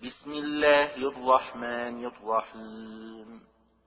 بسم الله الرحمن الرحيم.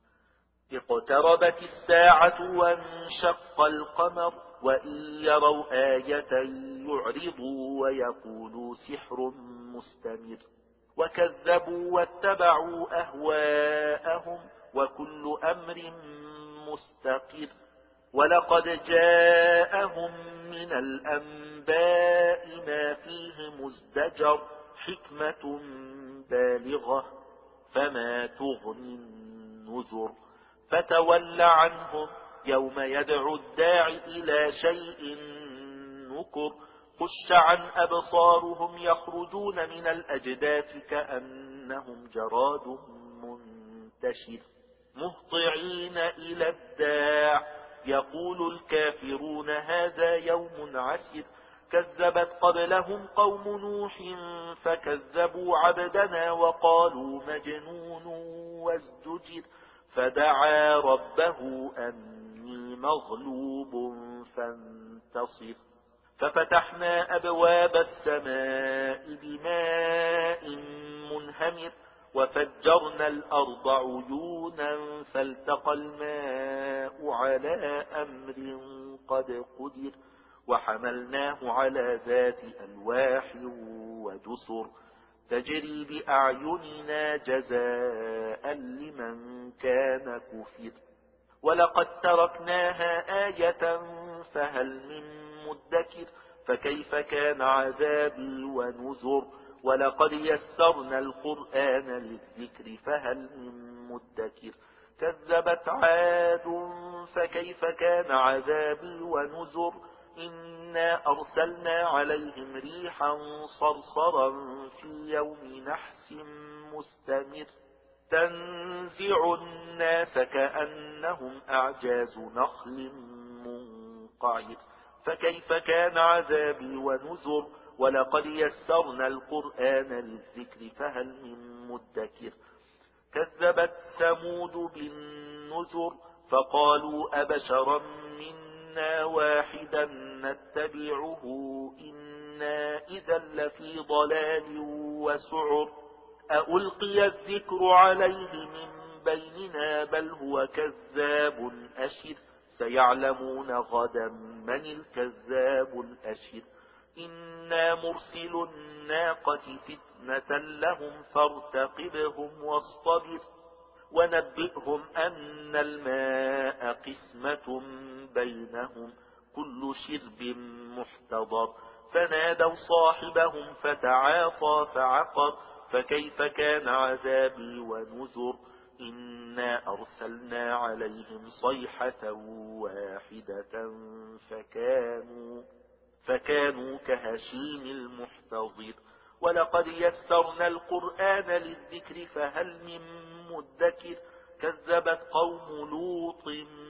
اقتربت الساعة وانشق القمر وإن يروا آية يعرضوا ويقولوا سحر مستمر وكذبوا واتبعوا أهواءهم وكل أمر مستقر ولقد جاءهم من الأنباء ما فيه مزدجر حكمة بالغة فما تغني النذر فتول عنهم يوم يدعو الداعي إلى شيء نكر خش عن أبصارهم يخرجون من الأجداث كأنهم جراد منتشر مهطعين إلى الداع يقول الكافرون هذا يوم عسر كذبت قبلهم قوم نوح فكذبوا عبدنا وقالوا مجنون وازدجر فدعا ربه أني مغلوب فانتصر ففتحنا أبواب السماء بماء منهمر وفجرنا الأرض عيونا فالتقى الماء على أمر قد قدر وحملناه على ذات ألواح ودسر تجري بأعيننا جزاء لمن كان كفر ولقد تركناها آية فهل من مدكر فكيف كان عذابي ونذر ولقد يسرنا القرآن للذكر فهل من مدكر كذبت عاد فكيف كان عذابي ونذر إنا أرسلنا عليهم ريحا صرصرا في يوم نحس مستمر تنزع الناس كأنهم أعجاز نخل منقعر فكيف كان عذابي ونذر ولقد يسرنا القرآن للذكر فهل من مدكر كذبت ثمود بالنذر فقالوا أبشرا منا واحدا نتبعه إنا إذا لفي ضلال وسعر ألقي الذكر عليه من بيننا بل هو كذاب أشر سيعلمون غدا من الكذاب الأشر إنا مرسل الناقة فتنة لهم فارتقبهم واصطبر ونبئهم أن الماء قسمة بينهم كل شرب محتضر فنادوا صاحبهم فتعاطى فعقر فكيف كان عذابي ونذر إنا أرسلنا عليهم صيحة واحدة فكانوا كهشيم المحتضر ولقد يسرنا القرآن للذكر فهل من مدكر كذبت قوم لوط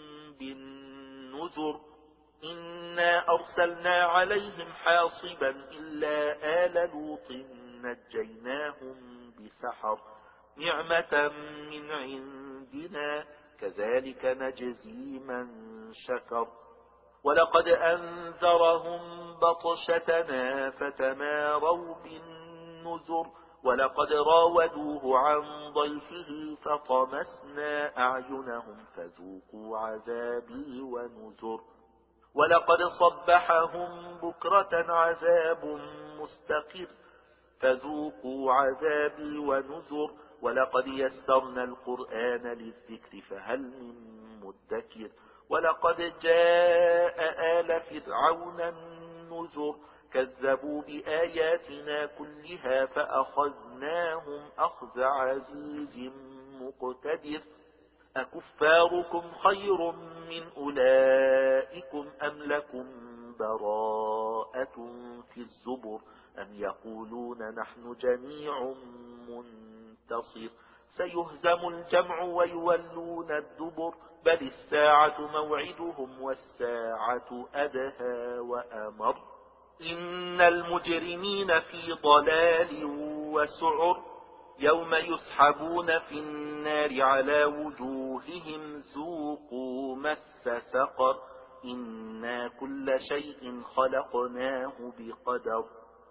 بالنذر إنا أرسلنا عليهم حاصبا إلا آل لوط نجيناهم بسحر نعمة من عندنا كذلك نجزي من شكر ولقد أنذرهم بطشتنا فتماروا بالنذر ولقد راودوه عن ضيفه فطمسنا أعينهم فذوقوا عذابي ونذر ولقد صبحهم بكرة عذاب مستقر فذوقوا عذابي ونذر ولقد يسرنا القرآن للذكر فهل من مدكر ولقد جاء آل فرعون النذر كذبوا بآياتنا كلها فأخذناهم أخذ عزيز مقتدر أكفاركم خير من أولئكم أم لكم براءة في الزبر أم يقولون نحن جميع منتصر سيهزم الجمع ويولون الدبر بل الساعة موعدهم والساعة أدهى وأمر إن المجرمين في ضلال وسعر يوم يسحبون في النار على وجوههم ذوقوا مس سقر إنا كل شيء خلقناه بقدر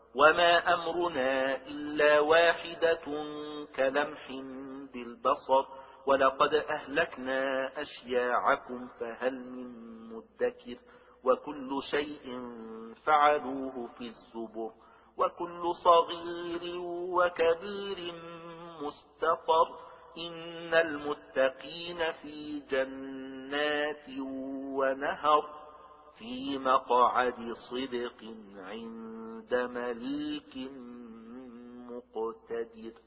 وما أمرنا إلا واحدة كلمح بالبصر ولقد أهلكنا أشياعكم فهل من مدكر وكل شيء فعلوه في الزبر وكل صغير وكبير مستطر إن المتقين في جنات ونهر في مقعد صدق عند مليك مقتدر.